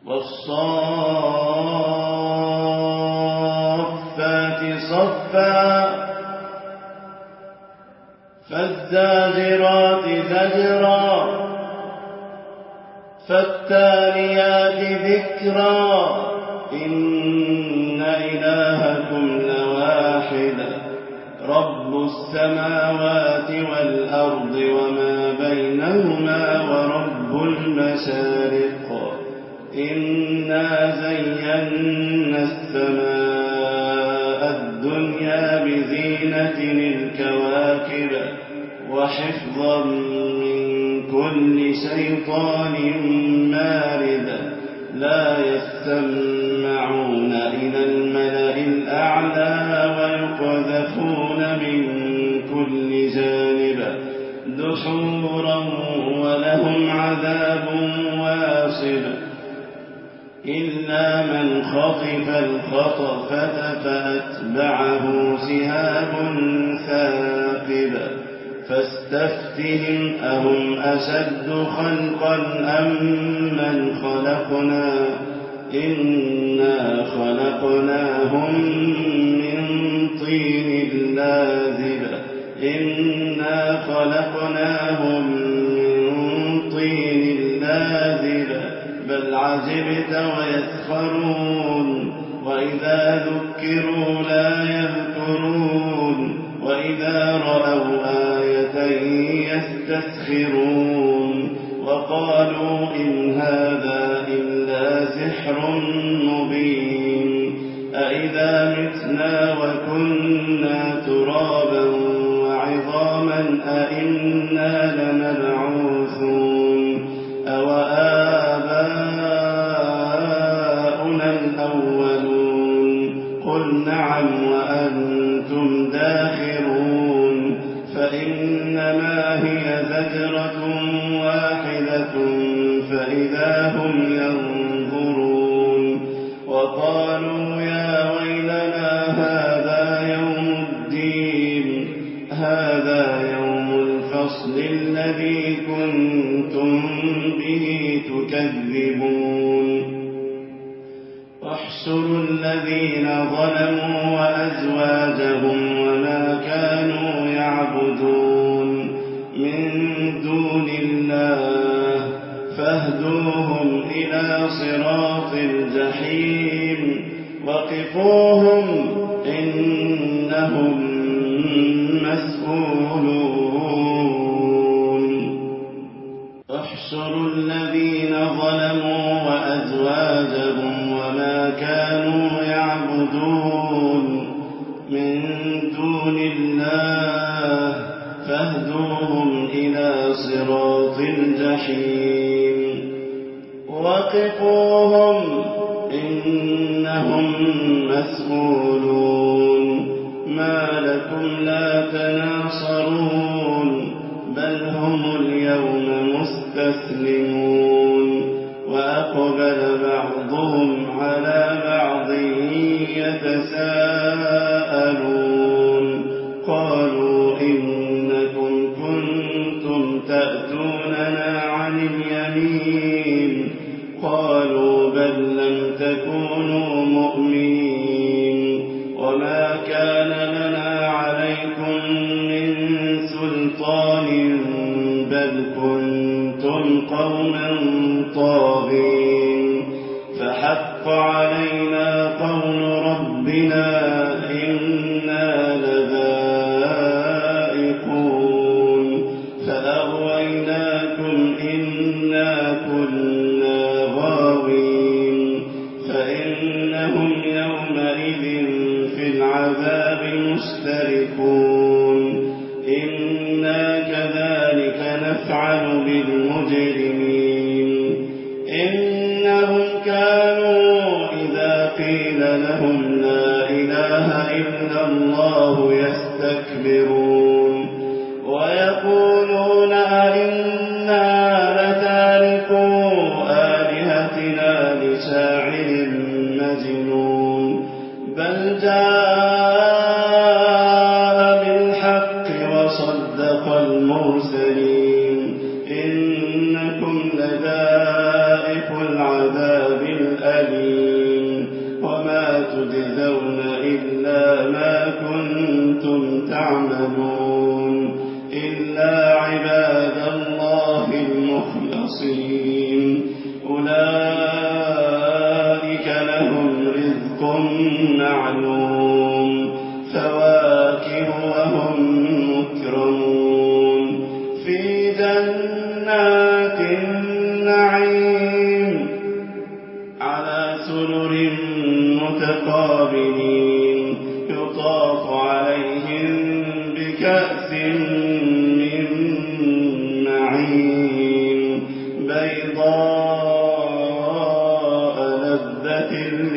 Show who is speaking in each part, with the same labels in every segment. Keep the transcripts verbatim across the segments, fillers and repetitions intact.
Speaker 1: والصافات صفا فالزاجرات زجرا فالتاليات ذكرا إن إلهكم لواحد رب السماوات والأرض وما بينهما ورب المشارق إنا زينا السماء الدنيا بزينة الكواكب وحفظا من كل شيطان مارد لا يستمعون إلى الملأ الأعلى ويقذفون من كل جانب دحورا ولهم عذاب واصب إلا من خطف الخطفة فأتبعه شهاب ثاقب فاستفتهم أهم أشد خلقا أم من خلقنا إنا خلقناهم من طين لازب إنا خلقناهم من طين لازب بل عجبت ويسخرون وإذا ذكروا لا يذكرون وإذا رأوا آية يستسخرون وقالوا إن هذا إلا سحر مبين أإذا متنا وكنا ترابا وعظاما أإنا لمبعوثون أوآباؤنا الأولون قل نعم وأنتم داخرون فإنما هي زجرة واحدة فإذا هم ينظرون وقالوا يا ويلنا هذا يوم الدين هذا يوم الفصل الذي كنتم به تكذبون احشروا الذين ظلموا وأزواجهم وما كانوا يعبدون من دون الله فاهدوهم إلى صراط الجحيم وقفوهم إنهم مسؤولون احشروا الذين ظلموا وأزواجهم وما كانوا يعبدون من دون الله فاهدوهم إلى صراط الجحيم وقفوهم إنهم مسؤولون ما لكم لا تناصرون بل هم اليوم مستسلمون وأقبل بعضهم على بعض يتساءلون قالوا إنكم كنتم تأتوننا عن اليمين قالوا بل لم تكونوا مؤمنين وما كان لنا عليكم من سلطان بل كنتم قوما طاغين فحق علينا قول ربنا إنا لذائقون فأغويناكم إنا كنا غاوين فإنهم يومئذ في العذاب مشتركون إنا كذلك نفعل بالمجرمين إنهم كانوا إذا قيل لهم لا إله إلا الله يستكبرون ويقولون أئنا لتاركو آلهتنا لشاعر مجنون بل جاء بالحق وصدق المرسلين إنكم لذائق العذاب أليم وما تجزون إلا ما كنتم تعملون إلا عباد الله المخلصين أولئك لهم رزق معلوم فواكه وهم مكرمون في جنات النعيم على سرر متقابلين يطاف عليهم بكأس من معين بيضاء لذة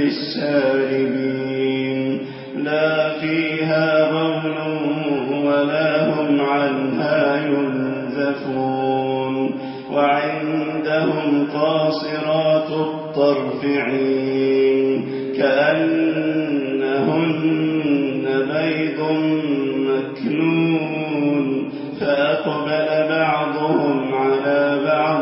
Speaker 1: للشاربين لا فيها غول ولا هم عنها ينزفون وعندهم قاصرات الطرف عين كأنهن بيض مكنون فأقبل بعضهم على بعض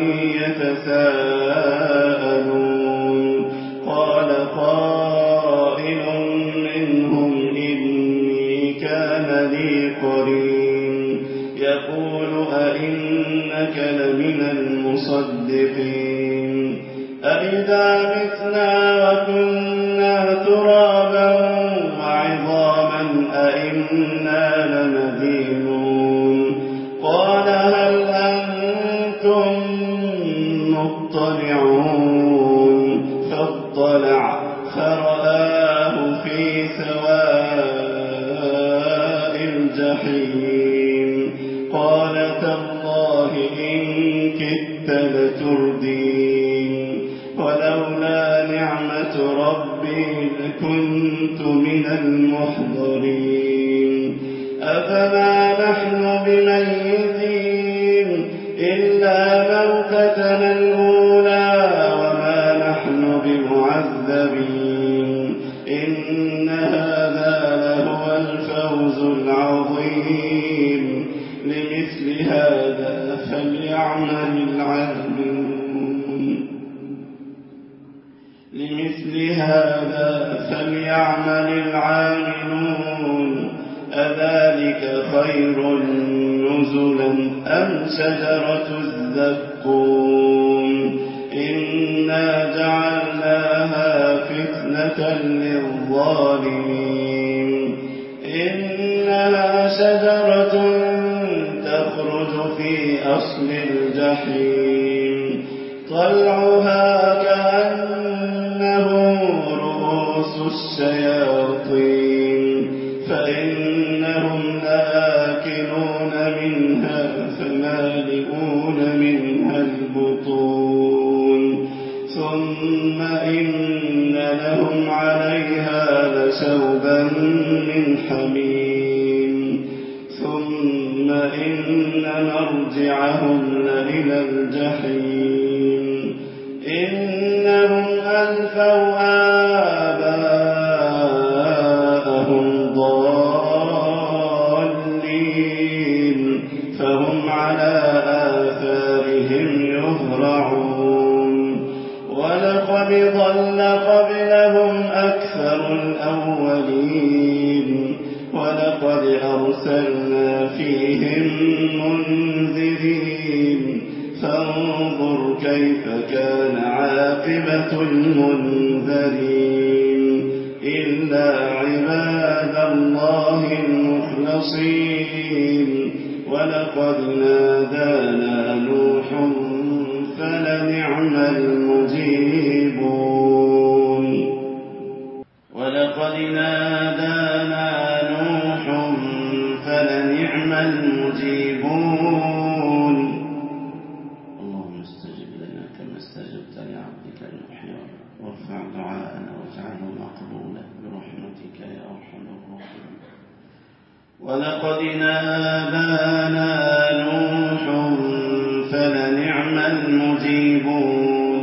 Speaker 1: يتساءلون قال قائل منهم إني كان لي قرين يقول أئنك لمن المصدقين أئذا متنا وكنا ترابا وعظاما أئنا لمدينون قال هل أنتم مطلعون فاطلع فرآه في سواء الجحيم قال تالله إن كدت لتردين ولولا نعمة ربي لكنت من المحضرين أفما نحن بميتين إلا موتتنا الأولى وما نحن بمعذبين إن هذا لهو الفوز العظيم لمثل هذا فليعمل العاملون لمثل هذا فليعمل العاملون أذلك خير نزلا أم شجرة الزقوم إنا جعلناها فتنة للظالمين إنها شجرة تخرج في أصل الجحيم طلعها كأنه رؤوس الشياطين فإنهم لآكلون منها فمالئون منها البطون ثم إن لهم عليها لشوبا من حميم ثم إن مرجعهم لإلى الجحيم إنهم ألفوا آباءهم ضالين فهم على آثارهم يهرعون ولقد ضل قبلهم أكثر الأولين ولقد أرسلنا فيهم منذرين فانظر كيف كان عاقبة المنذرين إلا عباد الله المخلصين ولقد نادانا نوح فلنعم المجيبون ولقد نادانا نوح فلنعم المجيبون اللهم استجب لنا كما استجبت لعبدك نوح وارفع دعاءنا واجعله مقبولا برحمتك يا أرحم الراحمين ولقد نادانا نوح فلنعم المجيبون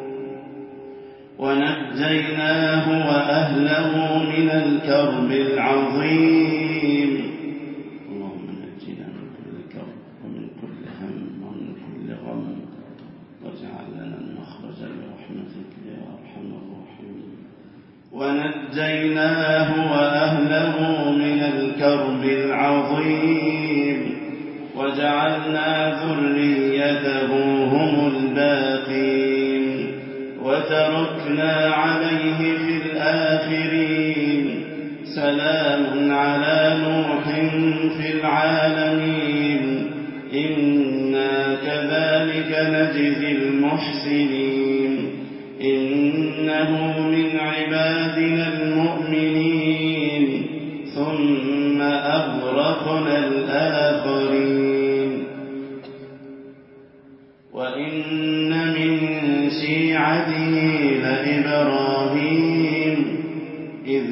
Speaker 1: ونجيناه وأهله من الكرب العظيم اللهم نجينا من كل كرب ومن كل هم ومن كل غم واجعل لنا المخرج برحمتك يا أرحم ونجيناه وأهله من الكرب العظيم وجعلنا ذريته هم الباقين وتركنا عليه في الآخرين سلام على نوح في العالمين إنا كذلك نجزي المحسنين إنه من عبادنا المؤمنين ثم أغرقنا الآخرين وإن من شيعته لإبراهيم إذ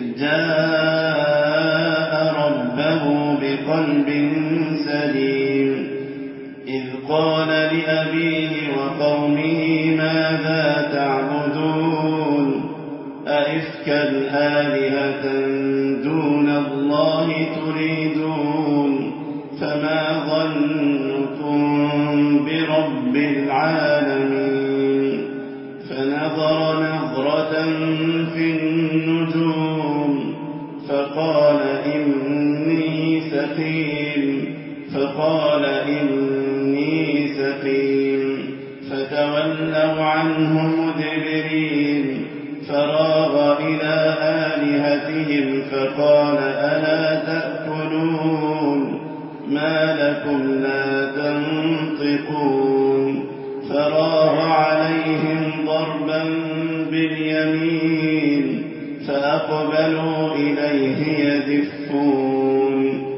Speaker 1: جاء ربه بقلب سليم إذ قال لأبيه وقومه ماذا تعبدون أئفكا آلهة دون الله تريدون فما ظنكم برب العالمين فنظر نظرة في النجوم فقال إني سقيم فقال إني سقيم فتولوا عنه مدبرين فراغ إلى آلهتهم فقال ألا تأكلون ما لكم لا تنطقون فراغ عليهم ضربا باليمين فأقبلوا إليه يزفون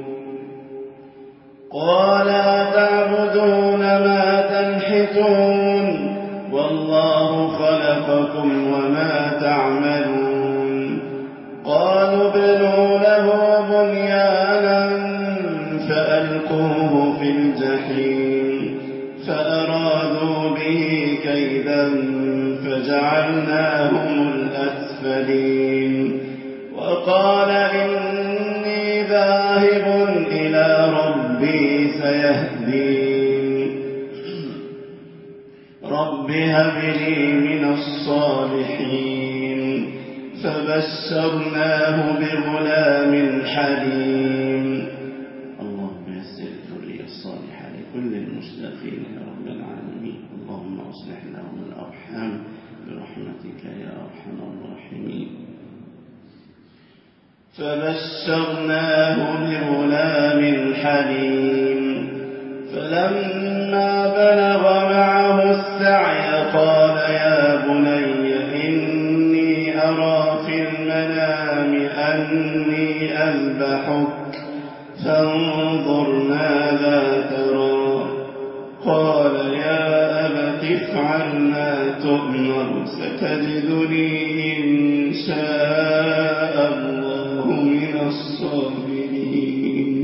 Speaker 1: قال تعبدون ما تنحتون والله خلقكم وما تعملون قالوا ابنوا له بنيانا فألقوه في الجحيم فأرادوا به كيدا فجعلناهم الأسفلين وقال إني ذاهب إلى ربي سيهدين رب هب لي من الصالحين فبشرناه بغلام حليم اللهم يسر الذرية الصالحة لكل المشتاقين يا رب العالمين اللهم أصلح لهم الأرحام برحمتك يا أرحم الراحمين فبشرناه بغلام حليم فلما بلغ معه السعي قال يا بني إني أرى في المنام أني أذبحك فانظر ماذا ترى قال يا أبت افعل ما تؤمر ستجدني إن شاء الله من الصابرين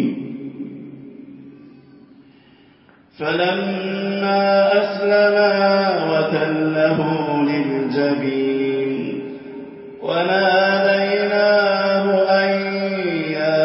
Speaker 1: فلما أسلما وتله للجبين وناديناه أن يا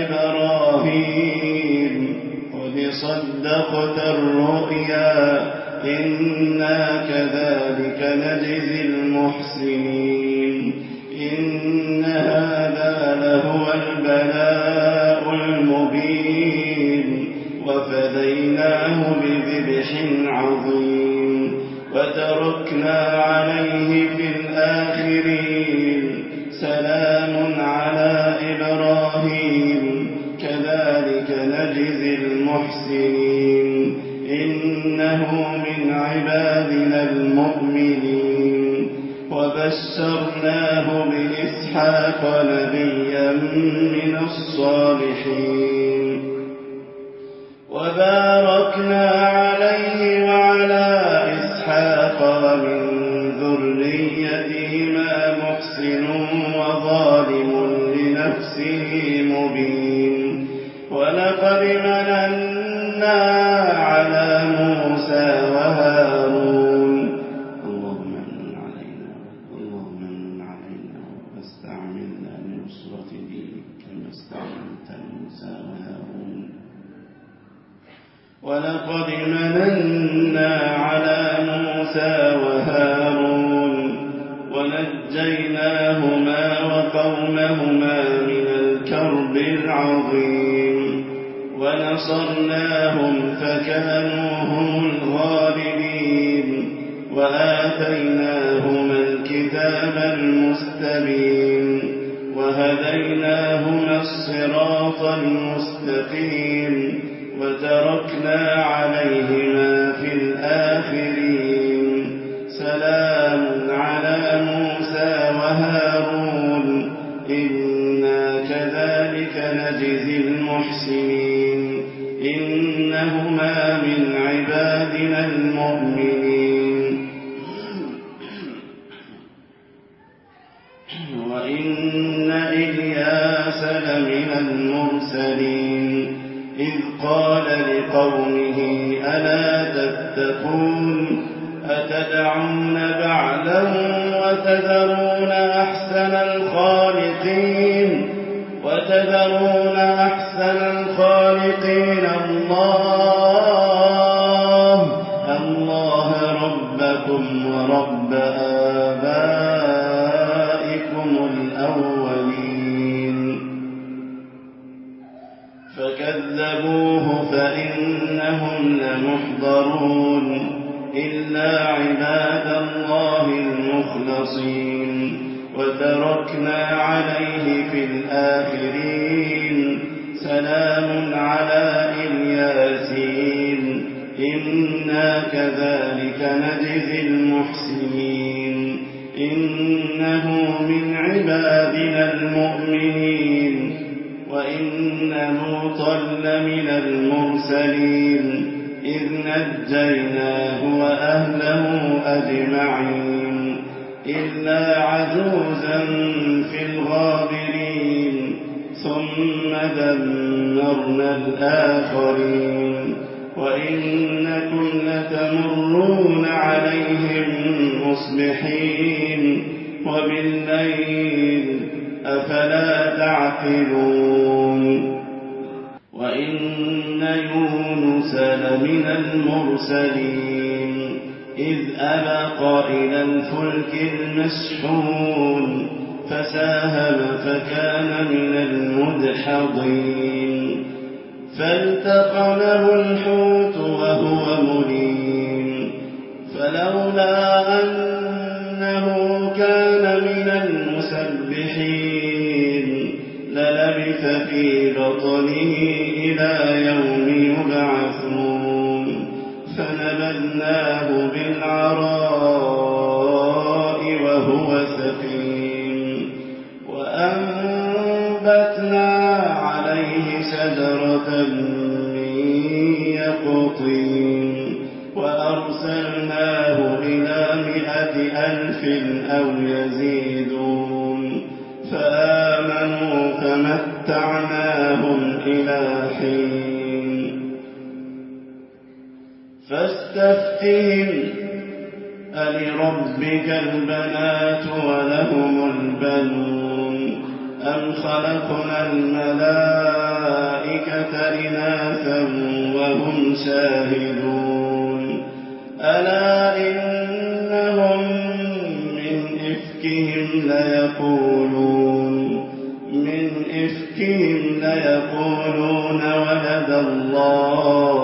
Speaker 1: إبراهيم قد صدقت الرؤيا إنا كذلك نجزي المحسنين إن هذا لهو البلاء المبين وفديناه بذبح عظيم وتركنا عليه في الآخرين سلام على إبراهيم كذلك نجزي المحسنين إنه من عبادنا المؤمنين وبشرناه بإسحاق نبيا من الصالحين وباركنا عليه وعلى إسحاق ومن ذريتهما محسن وظالم لنفسه مبين ولقد مننا على موسى وهارون اللهم من علينا اللهم من علينا واستعملنا لنصرة دينك كما استعملت موسى وهارون ولقد مننا على موسى وهارون ونجيناهما قومهما من الكرب العظيم ونصرناهم فكانوا هم الغالبين وآتيناهما الكتاب المستبين وهديناهما الصراط المستقيم وتركنا عليهما في الآخرين سلام على موسى وهارون إنا كذلك نجزي المحسنين إنهما من عبادنا المؤمنين وإن إلياس لمن المرسلين إذ قال لقومه ألا تتقون أتدعون بعلا وتذرون أحسن الخالقين وتذرون أحسن الخالقين الله الله ربكم ورب آبائكم الأولين فكذبوه فإنهم لمحضرون إلا عباد الله المخلصين وتركنا عليه في الآخرين سلام على الياسين إنا كذلك نجزي المحسنين إنه من عبادنا المؤمنين وإن لوطا لمن المرسلين إذ نجيناه وأهله أجمعين إلا عجوزا في الغابرين ثم دمرنا الآخرين وإنكم لتمرون عليهم مصبحين وبالليل أفلا تعقلون وإن يونس لمن المرسلين إذ أبق إلى الفلك المشحون فساهم فكان من المدحضين فالتقمه الحوت وهو مليم فلولا أنه كان من المسبحين للبث في بطنه إلى يوم يبعثون فنبذناه بالعراء وهو سقيم وأنبتنا عليه شجرة من يقطين وأرسلناه إلى مئة ألف أو يزيدون فآمنوا فمتعناهم إلى حين فاستفتهم ألربك البنات ولهم البنون أم خلقنا الملائكة إناثا وهم شاهدون ألا إنهم من إفكهم ليقولون من إفكهم ليقولون ولد الله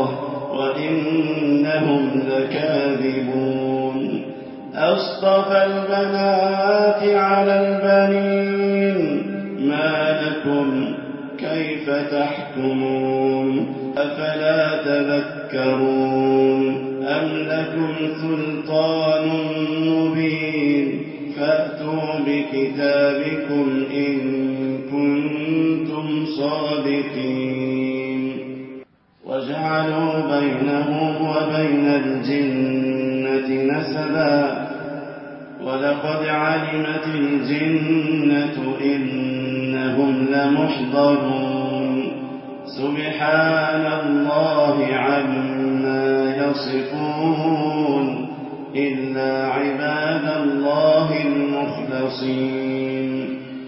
Speaker 1: وإنهم لكاذبون أصطفى البنات على البنين ما لكم كيف تحكمون أفلا تذكرون أم لكم سلطان مبين فأتوا بكتابكم إن كنتم صادقين وجعلوا بينه وبين الجنة نسبا ولقد علمت الجنة إنهم لمحضرون سبحان الله عما يصفون إلا عباد الله المخلصين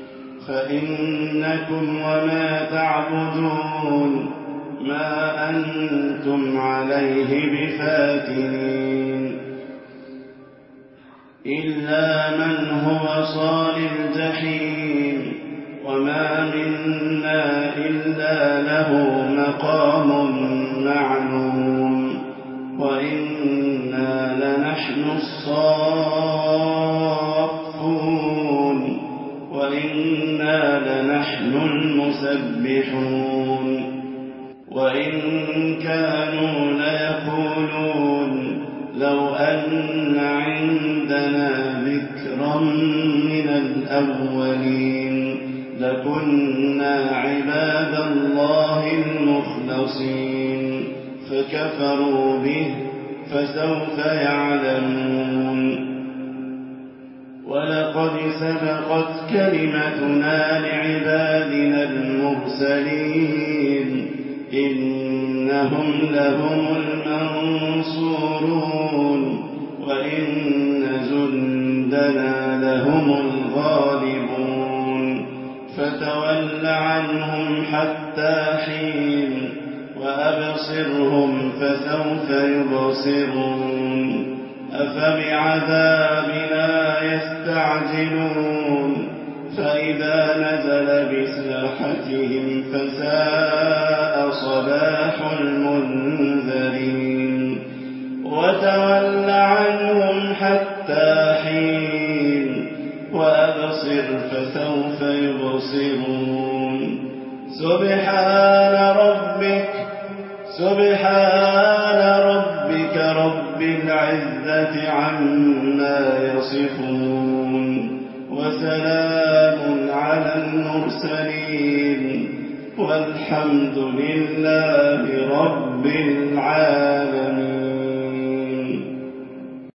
Speaker 1: فإنكم وما تعبدون ما أنتم عليه بفاتنين إلا من هو صال الجحيم منا إلا له مقام معلوم وإنا لنحن الصافون وإنا لنحن المسبحون وإن كانوا ليقولون لو أن عندنا ذكرا من الأولين لكنا عباد الله المخلصين فكفروا به فسوف يعلمون ولقد سبقت كلمتنا لعبادنا المرسلين إنهم لهم المنصورون وإن جندنا لهم الغالبون فتول عنهم حتى حين وأبصرهم فسوف يبصرون أفبعذابنا يستعجلون فإذا نزل بساحتهم فساء صباح المنذرين وتول عنهم حتى حين وأبصر فسوف يبصرون سبحان ربك سبحان ربك رب العزة عما يصفون وسلام على المرسلين والحمد لله رب العالمين.